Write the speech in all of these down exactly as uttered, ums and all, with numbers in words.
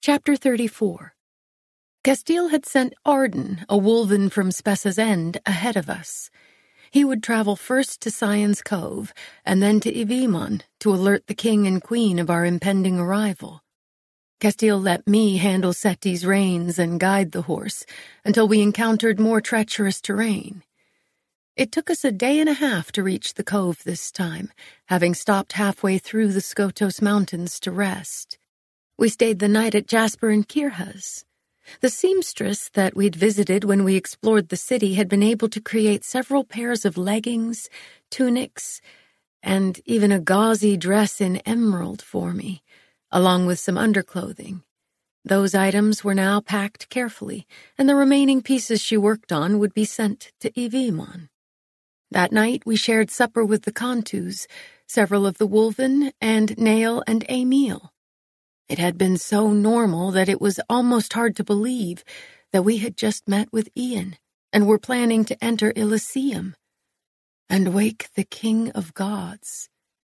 Chapter thirty-four. Castile had sent Arden, a wolven from Spessa's End, ahead of us. He would travel first to Sion's Cove, and then to Yvimon to alert the king and queen of our impending arrival. Castile let me handle Seti's reins and guide the horse until we encountered more treacherous terrain. It took us a day and a half to reach the cove this time, having stopped halfway through the Skotos Mountains to rest. We stayed the night at Jasper and Kirha's. The seamstress that we'd visited when we explored the city had been able to create several pairs of leggings, tunics, and even a gauzy dress in emerald for me, along with some underclothing. Those items were now packed carefully, and the remaining pieces she worked on would be sent to Yvimon. That night we shared supper with the Contus, several of the wolven, and Nael and Emil. It had been so normal that it was almost hard to believe that we had just met with Ian and were planning to enter Elysium and wake the King of Gods,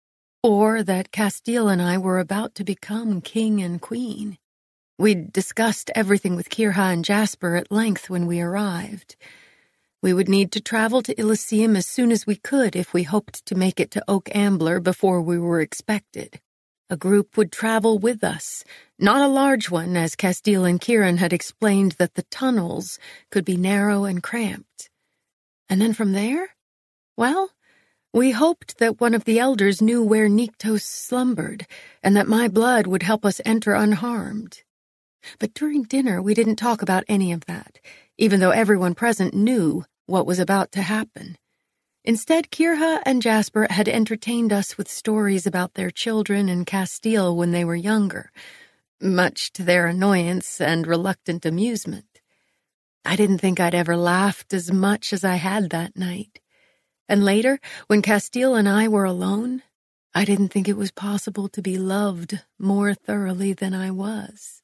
or that Castile and I were about to become king and queen. We'd discussed everything with Kirha and Jasper at length when we arrived. We would need to travel to Elysium as soon as we could if we hoped to make it to Oak Ambler before we were expected. A group would travel with us, not a large one, as Castile and Kieran had explained that the tunnels could be narrow and cramped. And then from there? Well, we hoped that one of the elders knew where Nyktos slumbered, and that my blood would help us enter unharmed. But during dinner we didn't talk about any of that, even though everyone present knew what was about to happen. Instead, Kirha and Jasper had entertained us with stories about their children and Castile when they were younger, much to their annoyance and reluctant amusement. I didn't think I'd ever laughed as much as I had that night. And later, when Castile and I were alone, I didn't think it was possible to be loved more thoroughly than I was.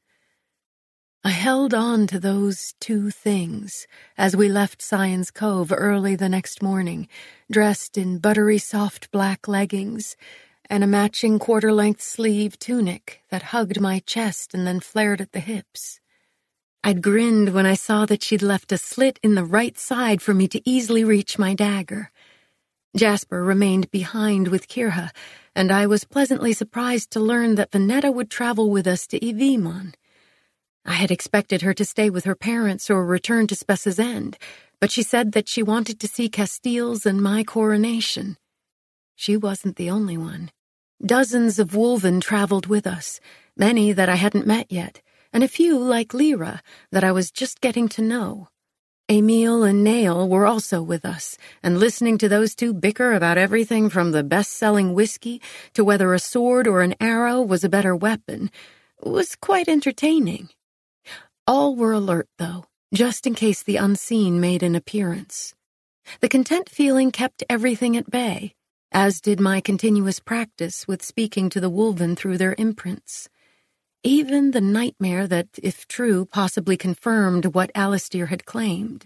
I held on to those two things as we left Sion's Cove early the next morning, dressed in buttery soft black leggings and a matching quarter-length sleeve tunic that hugged my chest and then flared at the hips. I'd grinned when I saw that she'd left a slit in the right side for me to easily reach my dagger. Jasper remained behind with Kirha, and I was pleasantly surprised to learn that Venetta would travel with us to Yvimon. I had expected her to stay with her parents or return to Spessa's End, but she said that she wanted to see Castile's and my coronation. She wasn't the only one. Dozens of wolven traveled with us, many that I hadn't met yet, and a few, like Lyra, that I was just getting to know. Emil and Nael were also with us, and listening to those two bicker about everything from the best-selling whiskey to whether a sword or an arrow was a better weapon was quite entertaining. All were alert, though, just in case the unseen made an appearance. The content feeling kept everything at bay, as did my continuous practice with speaking to the wolven through their imprints. Even the nightmare that, if true, possibly confirmed what Alistair had claimed,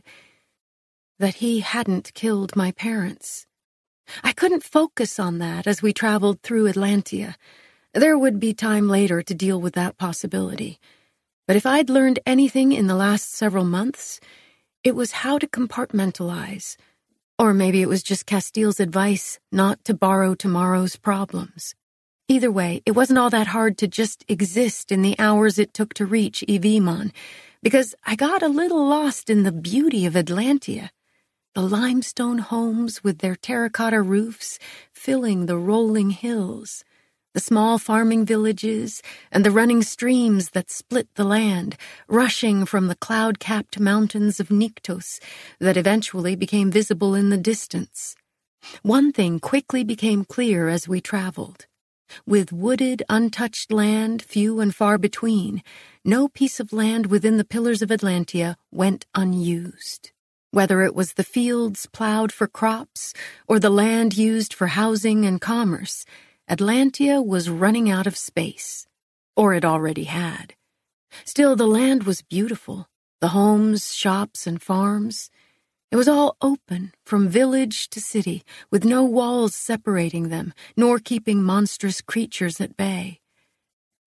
that he hadn't killed my parents. I couldn't focus on that as we traveled through Atlantia. There would be time later to deal with that possibility. But if I'd learned anything in the last several months, it was how to compartmentalize. Or maybe it was just Castile's advice not to borrow tomorrow's problems. Either way, it wasn't all that hard to just exist in the hours it took to reach Yvimon, because I got a little lost in the beauty of Atlantia. The limestone homes with their terracotta roofs filling the rolling hills, the small farming villages, and the running streams that split the land, rushing from the cloud-capped mountains of Nyktos that eventually became visible in the distance. One thing quickly became clear as we traveled. With wooded, untouched land few and far between, no piece of land within the Pillars of Atlantia went unused. Whether it was the fields plowed for crops or the land used for housing and commerce, Atlantia was running out of space, or it already had. Still, the land was beautiful, the homes, shops, and farms. It was all open, from village to city, with no walls separating them, nor keeping monstrous creatures at bay.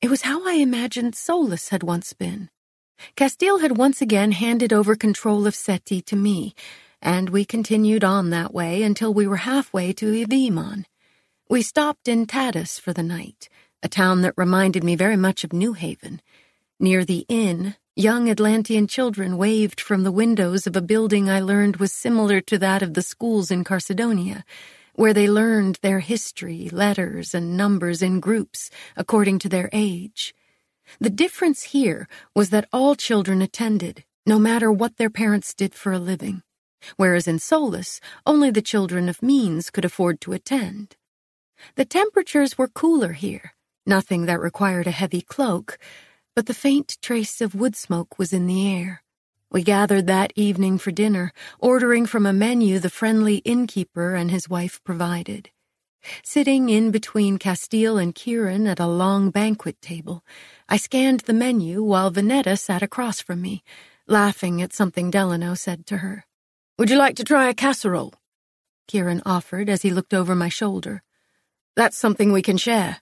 It was how I imagined Solus had once been. Castile had once again handed over control of Seti to me, and we continued on that way until we were halfway to Evimon. We stopped in Tadas for the night, a town that reminded me very much of New Haven. Near the inn, young Atlantean children waved from the windows of a building I learned was similar to that of the schools in Carcedonia, where they learned their history, letters, and numbers in groups according to their age. The difference here was that all children attended, no matter what their parents did for a living, whereas in Solus, only the children of means could afford to attend. The temperatures were cooler here, nothing that required a heavy cloak, but the faint trace of wood smoke was in the air. We gathered that evening for dinner, ordering from a menu the friendly innkeeper and his wife provided. Sitting in between Castile and Kieran at a long banquet table, I scanned the menu while Venetta sat across from me, laughing at something Delano said to her. "Would you like to try a casserole?" Kieran offered as he looked over my shoulder. "That's something we can share."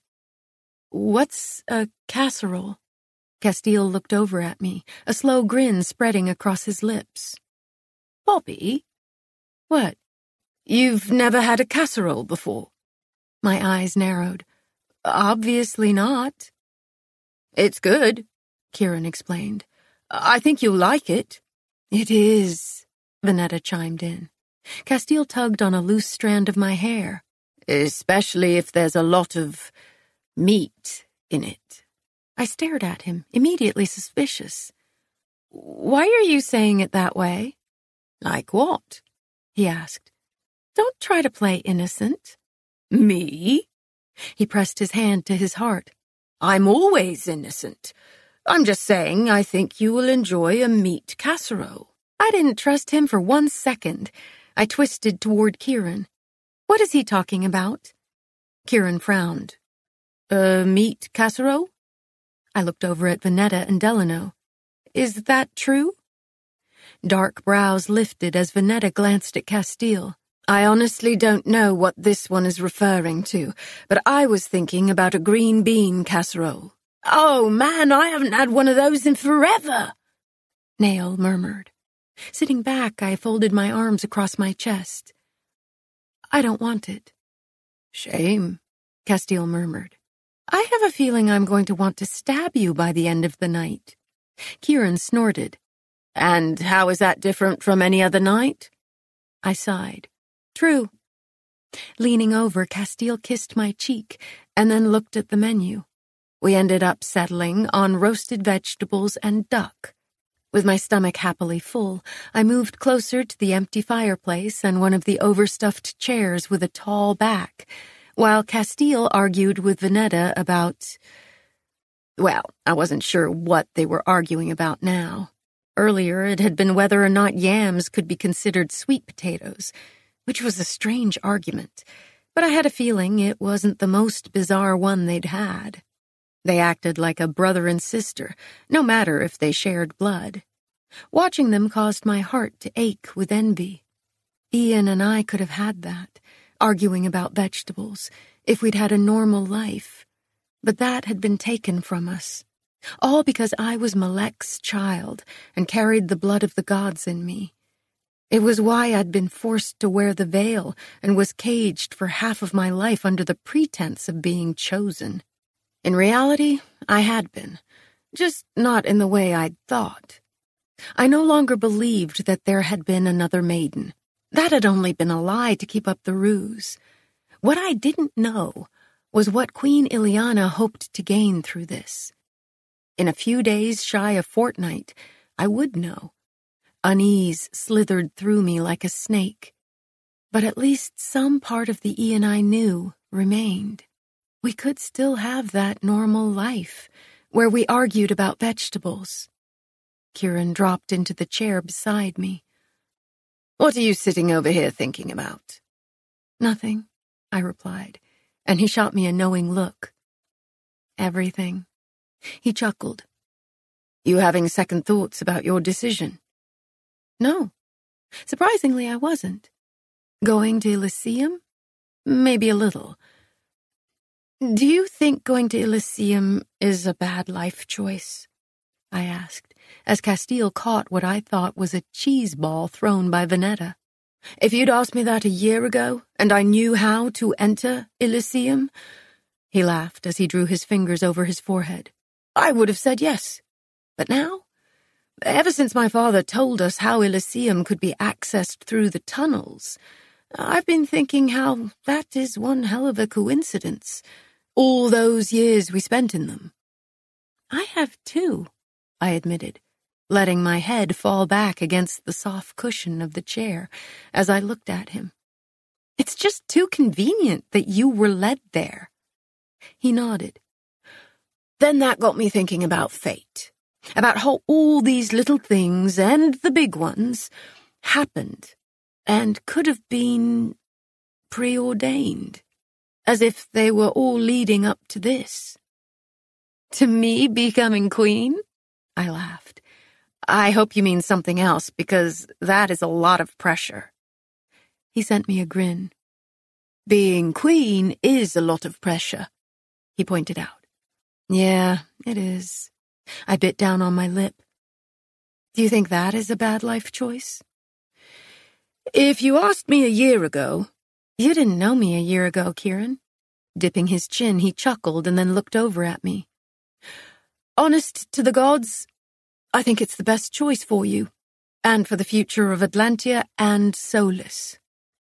"What's a casserole?" Castile looked over at me, a slow grin spreading across his lips. "Bobby? What? You've never had a casserole before?" My eyes narrowed. "Obviously not." "It's good," Kieran explained. "I think you'll like it." "It is," Venetta chimed in. Castile tugged on a loose strand of my hair. "Especially if there's a lot of meat in it." I stared at him, immediately suspicious. "Why are you saying it that way?" "Like what?" he asked. "Don't try to play innocent." "Me?" He pressed his hand to his heart. "I'm always innocent. I'm just saying I think you will enjoy a meat casserole." I didn't trust him for one second. I twisted toward Kieran. "What is he talking about?" Kieran frowned. "A meat casserole?" I looked over at Venetta and Delano. "Is that true?" Dark brows lifted as Venetta glanced at Castile. "I honestly don't know what this one is referring to, but I was thinking about a green bean casserole." "Oh, man, I haven't had one of those in forever," Nail murmured. Sitting back, I folded my arms across my chest. "I don't want it." "Shame," Castile murmured. "I have a feeling I'm going to want to stab you by the end of the night." Kieran snorted. "And how is that different from any other night?" I sighed. "True." Leaning over, Castile kissed my cheek and then looked at the menu. We ended up settling on roasted vegetables and duck. With my stomach happily full, I moved closer to the empty fireplace and one of the overstuffed chairs with a tall back, while Castile argued with Venetta about... Well, I wasn't sure what they were arguing about now. Earlier, it had been whether or not yams could be considered sweet potatoes, which was a strange argument, but I had a feeling it wasn't the most bizarre one they'd had. They acted like a brother and sister, no matter if they shared blood. Watching them caused my heart to ache with envy. Ian and I could have had that, arguing about vegetables, if we'd had a normal life. But that had been taken from us, all because I was Malek's child and carried the blood of the gods in me. It was why I'd been forced to wear the veil and was caged for half of my life under the pretense of being chosen. In reality, I had been, just not in the way I'd thought. I no longer believed that there had been another maiden. That had only been a lie to keep up the ruse. What I didn't know was what Queen Ileana hoped to gain through this. In a few days shy of fortnight, I would know. Unease slithered through me like a snake. But at least some part of the Ian I knew remained. We could still have that normal life, where we argued about vegetables. Kieran dropped into the chair beside me. "What are you sitting over here thinking about?" "Nothing," I replied, and he shot me a knowing look. "Everything." He chuckled. "You having second thoughts about your decision?" "No. Surprisingly, I wasn't. Going to Elysium? Maybe a little. Do you think going to Elysium is a bad life choice? I asked, as Castile caught what I thought was a cheese ball thrown by Venetta. If you'd asked me that a year ago, and I knew how to enter Elysium, he laughed as he drew his fingers over his forehead, I would have said yes. But now, ever since my father told us how Elysium could be accessed through the tunnels, I've been thinking how that is one hell of a coincidence, all those years we spent in them. I have too, I admitted, letting my head fall back against the soft cushion of the chair as I looked at him. It's just too convenient that you were led there. He nodded. Then that got me thinking about fate, about how all these little things, and the big ones, happened and could have been preordained, as if they were all leading up to this. To me becoming queen? I laughed. I hope you mean something else, because that is a lot of pressure. He sent me a grin. Being queen is a lot of pressure, he pointed out. Yeah, it is. I bit down on my lip. Do you think that is a bad life choice? If you asked me a year ago... You didn't know me a year ago, Kieran. Dipping his chin, he chuckled and then looked over at me. Honest to the gods, I think it's the best choice for you, and for the future of Atlantia and Solus.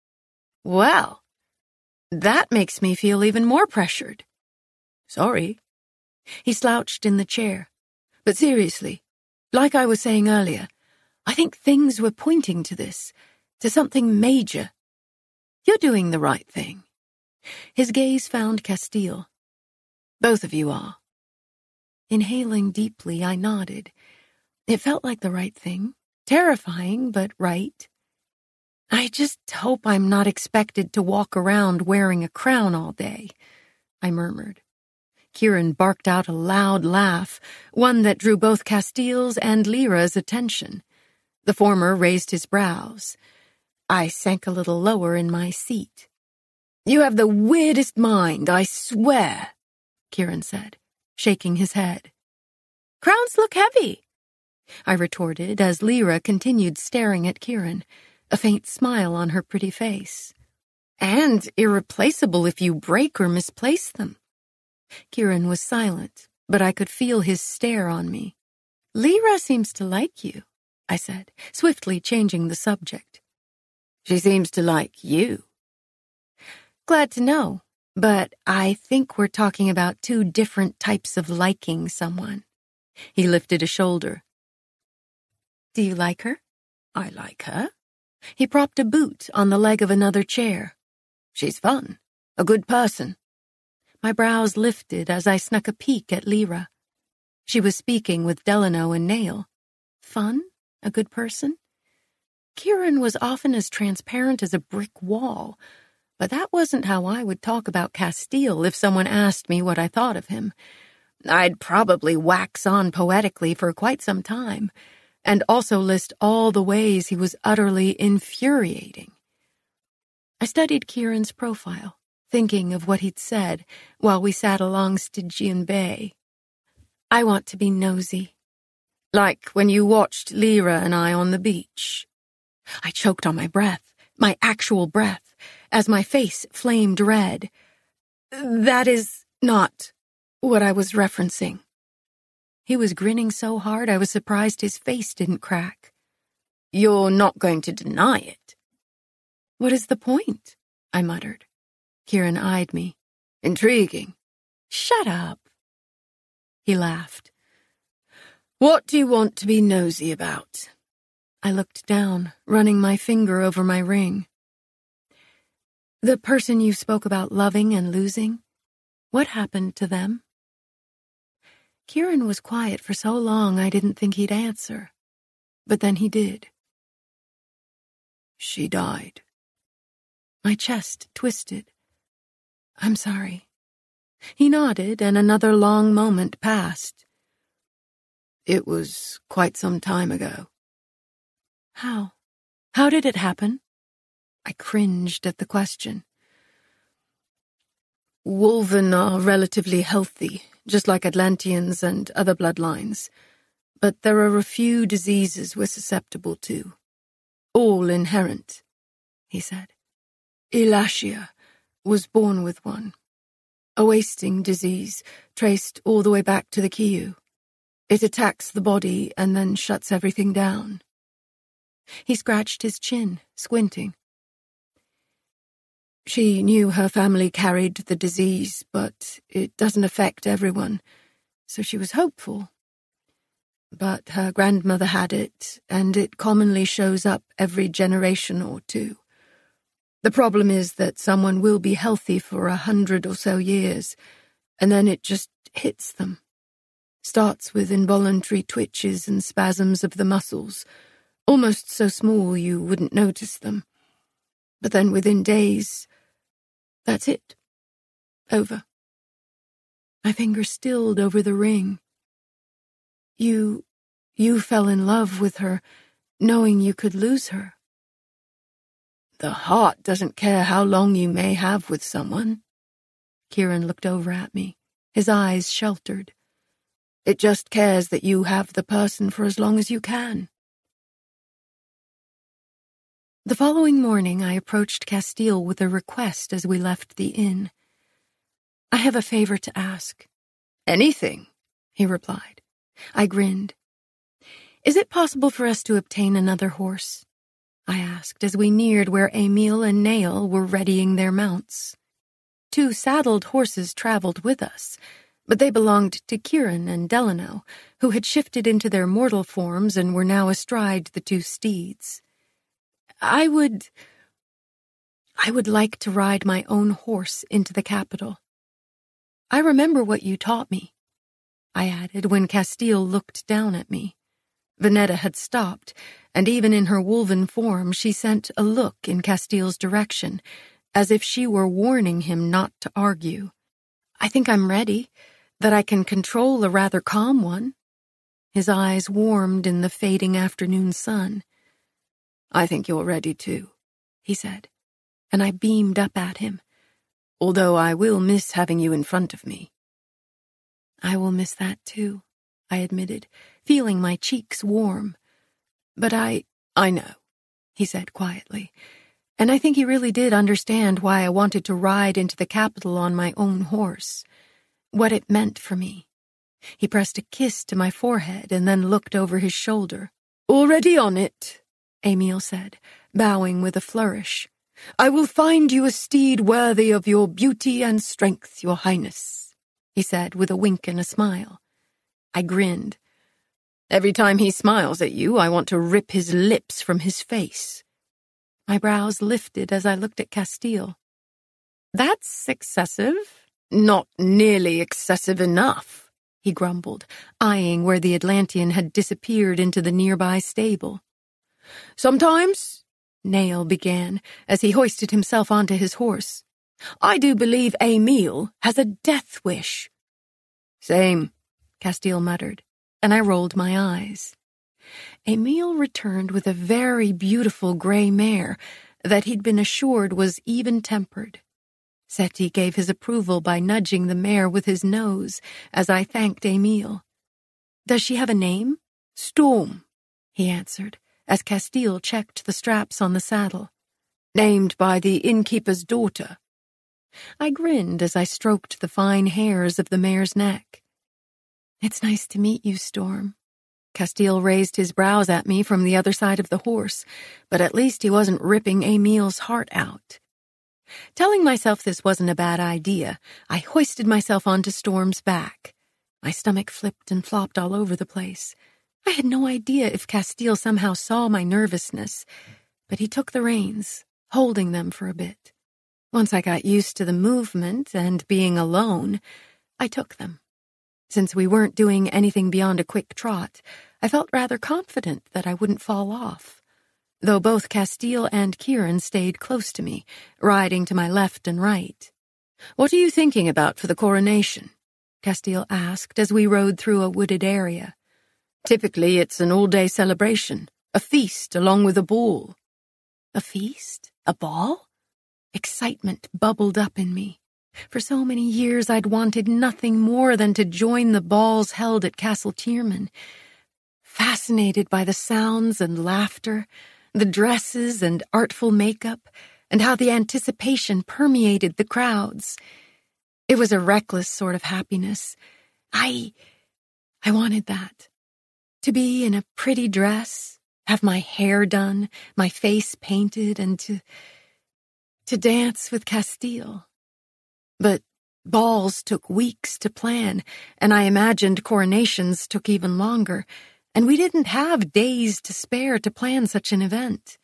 Well, that makes me feel even more pressured. Sorry. He slouched in the chair. But seriously, like I was saying earlier, I think things were pointing to this, to something major. You're doing the right thing. His gaze found Castile. Both of you are. Inhaling deeply, I nodded. It felt like the right thing. Terrifying, but right. I just hope I'm not expected to walk around wearing a crown all day, I murmured. Kieran barked out a loud laugh, one that drew both Castile's and Lyra's attention. The former raised his brows. I sank a little lower in my seat. You have the weirdest mind, I swear, Kieran said, shaking his head. Crowns look heavy, I retorted as Lyra continued staring at Kieran, a faint smile on her pretty face. And irreplaceable if you break or misplace them. Kieran was silent, but I could feel his stare on me. Lyra seems to like you, I said, swiftly changing the subject. She seems to like you. Glad to know, but I think we're talking about two different types of liking someone. He lifted a shoulder. Do you like her? I like her. He propped a boot on the leg of another chair. She's fun, a good person. My brows lifted as I snuck a peek at Lyra. She was speaking with Delano and Nail. Fun? A good person? Kieran was often as transparent as a brick wall, but that wasn't how I would talk about Castile if someone asked me what I thought of him. I'd probably wax on poetically for quite some time, and also list all the ways he was utterly infuriating. I studied Kieran's profile, thinking of what he'd said while we sat along Stygian Bay. I want to be nosy. Like when you watched Lyra and I on the beach. I choked on my breath, my actual breath, as my face flamed red. That is not what I was referencing. He was grinning so hard I was surprised his face didn't crack. You're not going to deny it. What is the point? I muttered. Kieran eyed me. Intriguing. Shut up. He laughed. What do you want to be nosy about? I looked down, running my finger over my ring. The person you spoke about loving and losing, what happened to them? Kieran was quiet for so long I didn't think he'd answer. But then he did. She died. My chest twisted. I'm sorry. He nodded, and another long moment passed. It was quite some time ago. How? How did it happen? I cringed at the question. Wolven are relatively healthy, just like Atlanteans and other bloodlines, but there are a few diseases we're susceptible to. All inherent, he said. Elashia was born with one. A wasting disease traced all the way back to the Kiyu. It attacks the body and then shuts everything down. He scratched his chin, squinting. She knew her family carried the disease, but it doesn't affect everyone, so she was hopeful. But her grandmother had it, and it commonly shows up every generation or two. The problem is that someone will be healthy for a hundred or so years, and then it just hits them. Starts with involuntary twitches and spasms of the muscles, almost so small you wouldn't notice them. But then within days, that's it. Over. My finger stilled over the ring. You, you fell in love with her, knowing you could lose her. The heart doesn't care how long you may have with someone. Kieran looked over at me, his eyes sheltered. It just cares that you have the person for as long as you can. The following morning I approached Castile with a request as we left the inn. I have a favor to ask. Anything, he replied. I grinned. Is it possible for us to obtain another horse? I asked as we neared where Emil and Nael were readying their mounts. Two saddled horses traveled with us, but they belonged to Kieran and Delano, who had shifted into their mortal forms and were now astride the two steeds. I would... I would like to ride my own horse into the capital. I remember what you taught me, I added when Castile looked down at me. Venetta had stopped, and even in her wolven form she sent a look in Castile's direction, as if she were warning him not to argue. I think I'm ready, that I can control a rather calm one. His eyes warmed in the fading afternoon sun. I think you're ready too, he said, and I beamed up at him, although I will miss having you in front of me. I will miss that too, I admitted, feeling my cheeks warm. But I... I know, he said quietly, and I think he really did understand why I wanted to ride into the capital on my own horse, what it meant for me. He pressed a kiss to my forehead and then looked over his shoulder. Already on it, Emil said, bowing with a flourish. I will find you a steed worthy of your beauty and strength, your highness, he said with a wink and a smile. I grinned. Every time he smiles at you, I want to rip his lips from his face. My brows lifted as I looked at Castile. That's excessive. Not nearly excessive enough, he grumbled, eyeing where the Atlantean had disappeared into the nearby stable. Sometimes, Nael began, as he hoisted himself onto his horse, I do believe Emil has a death wish. Same, Castile muttered, and I rolled my eyes. Emil returned with a very beautiful gray mare that he'd been assured was even-tempered. Seti gave his approval by nudging the mare with his nose as I thanked Emil. Does she have a name? Storm, he answered, as Castile checked the straps on the saddle. Named by the innkeeper's daughter. I grinned as I stroked the fine hairs of the mare's neck. It's nice to meet you, Storm. Castile raised his brows at me from the other side of the horse, but at least he wasn't ripping Emil's heart out. Telling myself this wasn't a bad idea, I hoisted myself onto Storm's back. My stomach flipped and flopped all over the place. I had no idea if Castile somehow saw my nervousness, but he took the reins, holding them for a bit. Once I got used to the movement and being alone, I took them. Since we weren't doing anything beyond a quick trot, I felt rather confident that I wouldn't fall off, though both Castile and Kieran stayed close to me, riding to my left and right. What are you thinking about for the coronation? Castile asked as we rode through a wooded area. Typically, it's an all-day celebration, a feast along with a ball. A feast? A ball? Excitement bubbled up in me. For so many years I'd wanted nothing more than to join the balls held at Castle Tierman, fascinated by the sounds and laughter, the dresses and artful makeup, and how the anticipation permeated the crowds. It was a reckless sort of happiness. I... I wanted that. To be in a pretty dress, have my hair done, my face painted, and to... to dance with Castile. But balls took weeks to plan, and I imagined coronations took even longer, and we didn't have days to spare to plan such an event.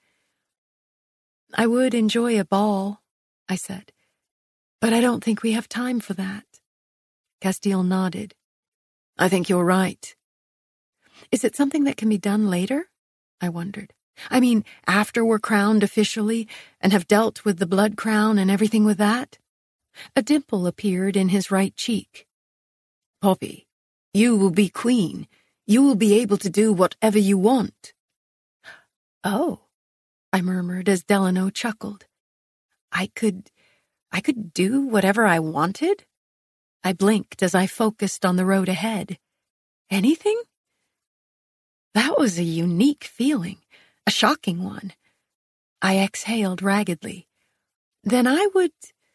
I would enjoy a ball, I said, but I don't think we have time for that. Castile nodded. I think you're right. Is it something that can be done later? I wondered. I mean, after we're crowned officially and have dealt with the blood crown and everything with that? A dimple appeared in his right cheek. Poppy, you will be queen. You will be able to do whatever you want. Oh, I murmured as Delano chuckled. I could, I could do whatever I wanted? I blinked as I focused on the road ahead. Anything? That was a unique feeling, a shocking one. I exhaled raggedly. Then I would...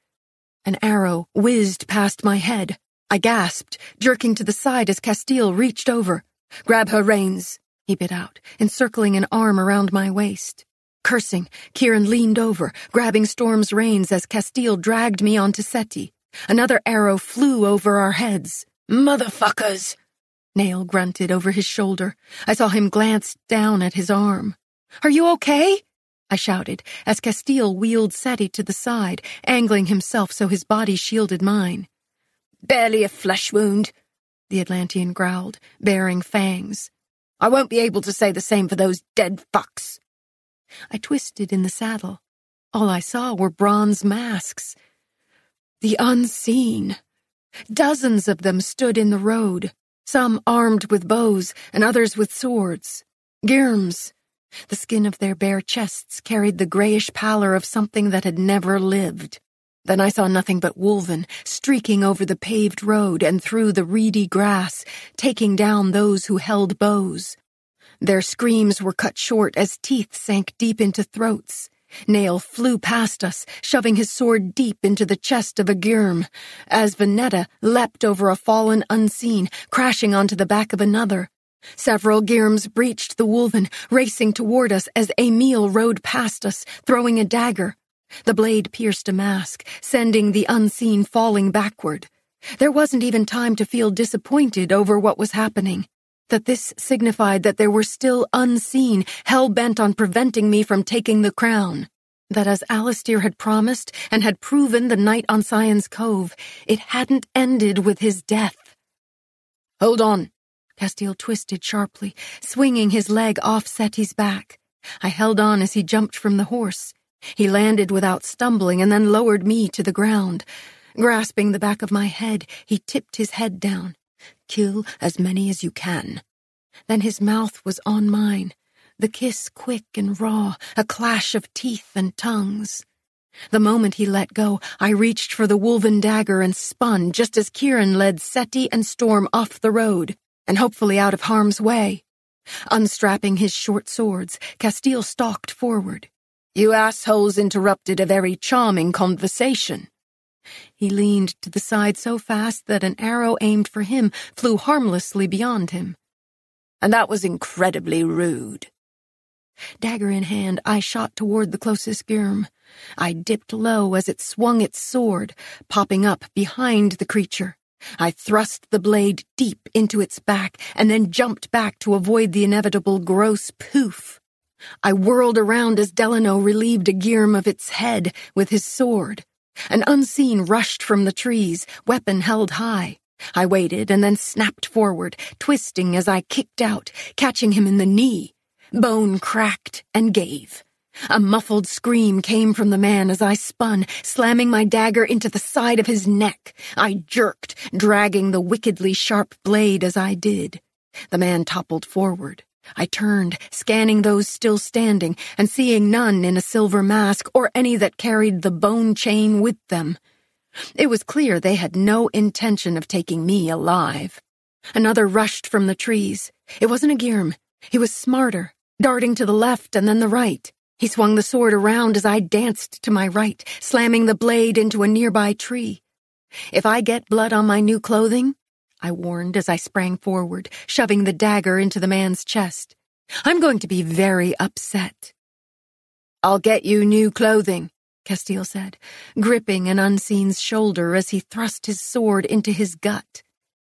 An arrow whizzed past my head. I gasped, jerking to the side as Castile reached over. Grab her reins, he bit out, encircling an arm around my waist. Cursing, Kieran leaned over, grabbing Storm's reins as Castile dragged me onto Seti. Another arrow flew over our heads. Motherfuckers! Nail grunted over his shoulder. I saw him glance down at his arm. Are you okay? I shouted as Castile wheeled Seti to the side, angling himself so his body shielded mine. Barely a flesh wound, the Atlantean growled, baring fangs. I won't be able to say the same for those dead fucks. I twisted in the saddle. All I saw were bronze masks. The unseen. Dozens of them stood in the road, some armed with bows and others with swords. Girms. The skin of their bare chests carried the grayish pallor of something that had never lived. Then I saw nothing but Wolven streaking over the paved road and through the reedy grass, taking down those who held bows. Their screams were cut short as teeth sank deep into throats. Nail flew past us, shoving his sword deep into the chest of a Girm, as Venetta leapt over a fallen unseen, crashing onto the back of another. Several Girms breached the Wolven, racing toward us as Emil rode past us, throwing a dagger. The blade pierced a mask, sending the unseen falling backward. There wasn't even time to feel disappointed over what was happening. That this signified that there were still unseen, hell-bent on preventing me from taking the crown. That as Alistair had promised and had proven the night on Scion's Cove, it hadn't ended with his death. Hold on. Castile twisted sharply, swinging his leg off Seti's back. I held on as he jumped from the horse. He landed without stumbling and then lowered me to the ground. Grasping the back of my head, he tipped his head down. Kill as many as you can. Then his mouth was on mine, the kiss quick and raw, a clash of teeth and tongues. The moment he let go, I reached for the Wolven dagger and spun just as Kieran led Seti and Storm off the road, and hopefully out of harm's way. Unstrapping his short swords, Castile stalked forward. You assholes interrupted a very charming conversation. He leaned to the side so fast that an arrow aimed for him flew harmlessly beyond him. And that was incredibly rude. Dagger in hand, I shot toward the closest Girm. I dipped low as it swung its sword, popping up behind the creature. I thrust the blade deep into its back and then jumped back to avoid the inevitable gross poof. I whirled around as Delano relieved a Girm of its head with his sword. An unseen rushed from the trees, weapon held high. I waited and then snapped forward, twisting as I kicked out, catching him in the knee. Bone cracked and gave. A muffled scream came from the man as I spun, slamming my dagger into the side of his neck. I jerked, dragging the wickedly sharp blade as I did. The man toppled forward. I turned, scanning those still standing, and seeing none in a silver mask or any that carried the bone chain with them. It was clear they had no intention of taking me alive. Another rushed from the trees. It wasn't a Girm. He was smarter, darting to the left and then the right. He swung the sword around as I danced to my right, slamming the blade into a nearby tree. If I get blood on my new clothing, I warned as I sprang forward, shoving the dagger into the man's chest, I'm going to be very upset. I'll get you new clothing, Castile said, gripping an Unseen's shoulder as he thrust his sword into his gut.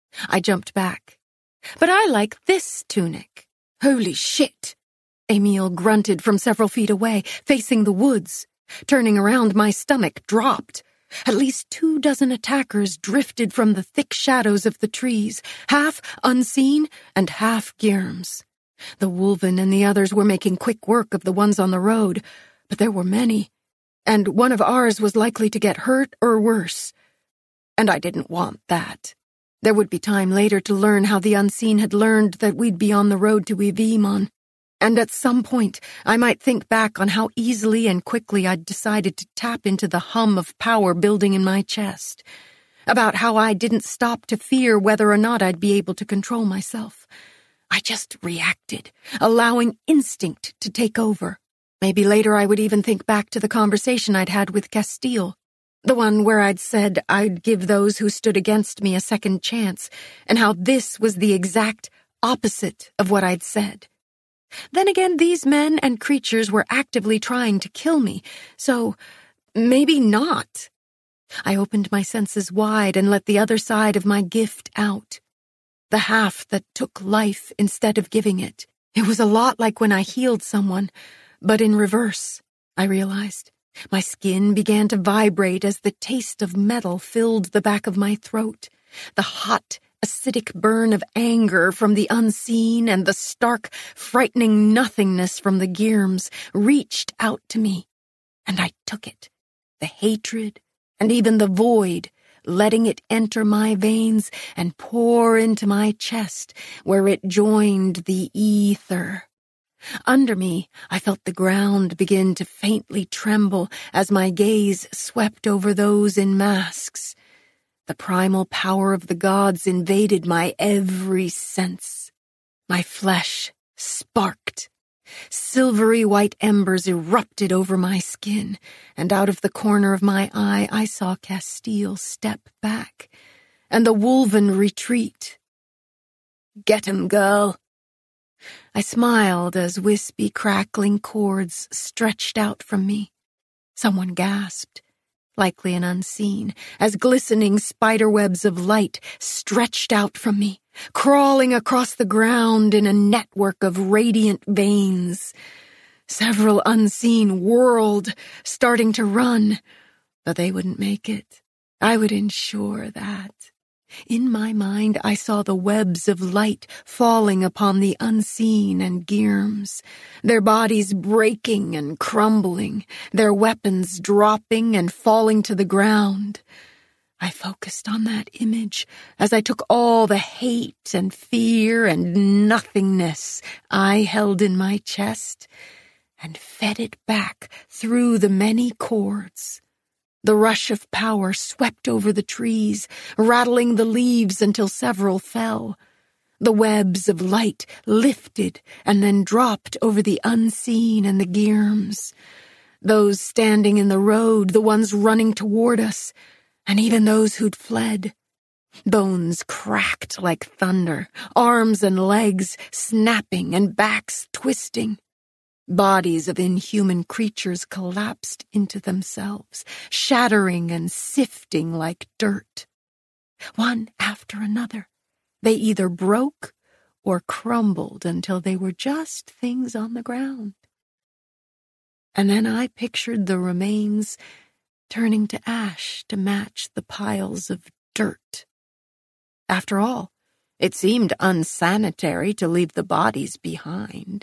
I jumped back. But I like this tunic. Holy shit! Emil grunted from several feet away, facing the woods. Turning around, my stomach dropped. At least two dozen attackers drifted from the thick shadows of the trees, half unseen and half Girms. The Wolven and the others were making quick work of the ones on the road, but there were many, and one of ours was likely to get hurt or worse. And I didn't want that. There would be time later to learn how the Unseen had learned that we'd be on the road to Yvimon, and at some point I might think back on how easily and quickly I'd decided to tap into the hum of power building in my chest, about how I didn't stop to fear whether or not I'd be able to control myself. I just reacted, allowing instinct to take over. Maybe later I would even think back to the conversation I'd had with Castile, the one where I'd said I'd give those who stood against me a second chance, and how this was the exact opposite of what I'd said. Then again, these men and creatures were actively trying to kill me, so maybe not. I opened my senses wide and let the other side of my gift out. The half that took life instead of giving it. It was a lot like when I healed someone, but in reverse, I realized. My skin began to vibrate as the taste of metal filled the back of my throat. The hot, acidic burn of anger from the Unseen and the stark, frightening nothingness from the Girms reached out to me, and I took it. The hatred and even the void, letting it enter my veins and pour into my chest, where it joined the ether. Under me, I felt the ground begin to faintly tremble as my gaze swept over those in masks. The primal power of the gods invaded my every sense. My flesh sparked. Silvery white embers erupted over my skin, and out of the corner of my eye I saw Castile step back, and the Wolven retreat. "Get him, girl." I smiled as wispy, crackling cords stretched out from me. Someone gasped, likely an Unseen, as glistening spiderwebs of light stretched out from me, crawling across the ground in a network of radiant veins. Several Unseen whirled, starting to run, but they wouldn't make it. I would ensure that. In my mind, I saw the webs of light falling upon the Unseen and Girms, their bodies breaking and crumbling, their weapons dropping and falling to the ground. I focused on that image as I took all the hate and fear and nothingness I held in my chest and fed it back through the many cords. The rush of power swept over the trees, rattling the leaves until several fell. The webs of light lifted and then dropped over the Unseen and the Girms. Those standing in the road, the ones running toward us, and even those who'd fled. Bones cracked like thunder, arms and legs snapping and backs twisting. Bodies of inhuman creatures collapsed into themselves, shattering and sifting like dirt. One after another, they either broke or crumbled until they were just things on the ground. And then I pictured the remains turning to ash to match the piles of dirt. After all, it seemed unsanitary to leave the bodies behind.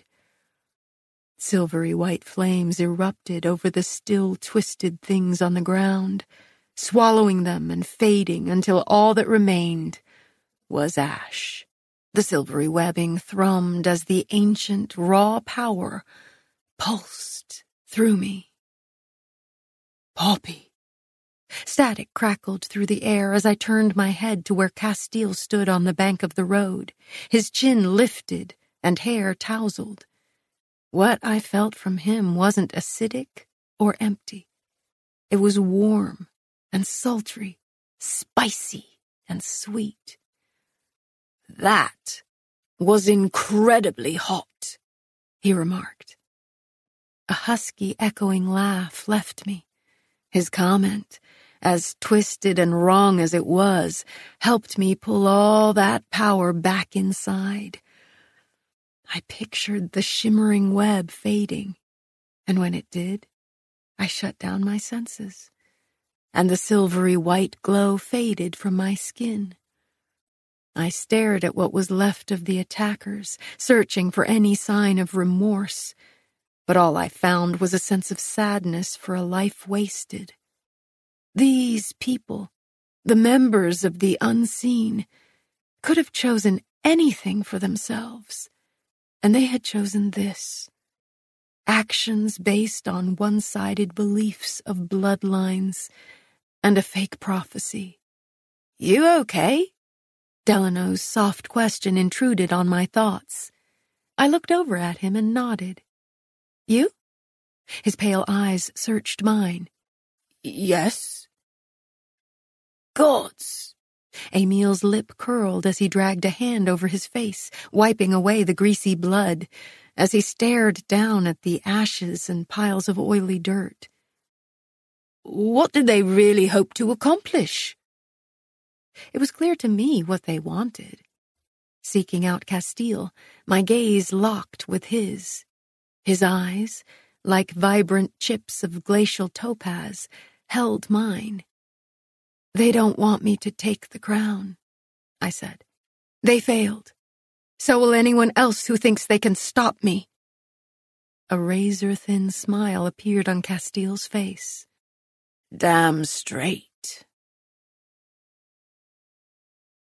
Silvery white flames erupted over the still twisted things on the ground, swallowing them and fading until all that remained was ash. The silvery webbing thrummed as the ancient raw power pulsed through me. Poppy. Static crackled through the air as I turned my head to where Castile stood on the bank of the road, his chin lifted and hair tousled. What I felt from him wasn't acidic or empty. It was warm and sultry, spicy and sweet. "That was incredibly hot," he remarked. A husky, echoing laugh left me. His comment, as twisted and wrong as it was, helped me pull all that power back inside. I pictured the shimmering web fading, and when it did, I shut down my senses, and the silvery white glow faded from my skin. I stared at what was left of the attackers, searching for any sign of remorse, but all I found was a sense of sadness for a life wasted. These people, the members of the unseen, could have chosen anything for themselves, and they had chosen this. Actions based on one-sided beliefs of bloodlines and a fake prophecy. "You okay?" Delano's soft question intruded on my thoughts. I looked over at him and nodded. "You?" His pale eyes searched mine. "Yes." "Gods!" Emil's lip curled as he dragged a hand over his face, wiping away the greasy blood, as he stared down at the ashes and piles of oily dirt. "What did they really hope to accomplish?" It was clear to me what they wanted. Seeking out Castile, my gaze locked with his. His eyes, like vibrant chips of glacial topaz, held mine. "They don't want me to take the crown," I said. "They failed. So will anyone else who thinks they can stop me." A razor-thin smile appeared on Castile's face. "Damn straight."